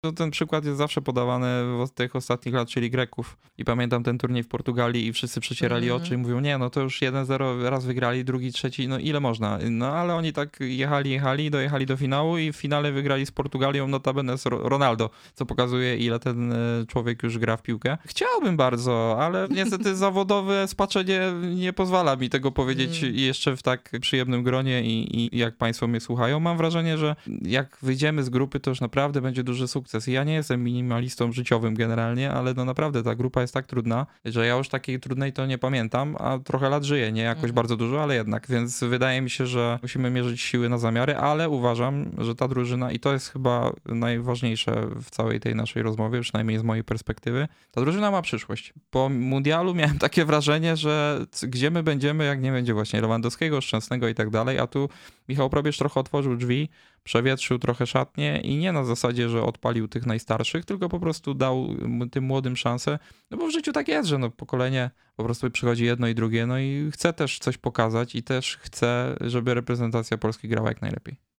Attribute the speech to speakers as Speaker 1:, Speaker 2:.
Speaker 1: No, ten przykład jest zawsze podawany w tych ostatnich lat, czyli Greków. I pamiętam ten turniej w Portugalii i wszyscy przecierali oczy i mówią, nie, no to już 1-0 raz wygrali, drugi, trzeci, no ile można? No ale oni tak jechali, dojechali do finału i w finale wygrali z Portugalią, notabene z Ronaldo, co pokazuje, ile ten człowiek już gra w piłkę. Chciałbym bardzo, ale niestety zawodowe spaczenie nie pozwala mi tego powiedzieć jeszcze w tak przyjemnym gronie i jak państwo mnie słuchają. Mam wrażenie, że jak wyjdziemy z grupy, to już naprawdę będzie duży sukces. Ja nie jestem minimalistą życiowym generalnie, ale no naprawdę ta grupa jest tak trudna, że ja już takiej trudnej to nie pamiętam, a trochę lat żyję, nie jakoś bardzo dużo, ale jednak, więc wydaje mi się, że musimy mierzyć siły na zamiary, ale uważam, że ta drużyna, i to jest chyba najważniejsze w całej tej naszej rozmowie, przynajmniej z mojej perspektywy, ta drużyna ma przyszłość. Po mundialu miałem takie wrażenie, że gdzie my będziemy, jak nie będzie właśnie Lewandowskiego, Szczęsnego i tak dalej, a tu Michał Probierz trochę otworzył drzwi, przewietrzył trochę szatnię i nie na zasadzie, że odpalił tych najstarszych, tylko po prostu dał tym młodym szansę, no bo w życiu tak jest, że no pokolenie po prostu przychodzi jedno i drugie, no i chce też coś pokazać i też chce, żeby reprezentacja Polski grała jak najlepiej.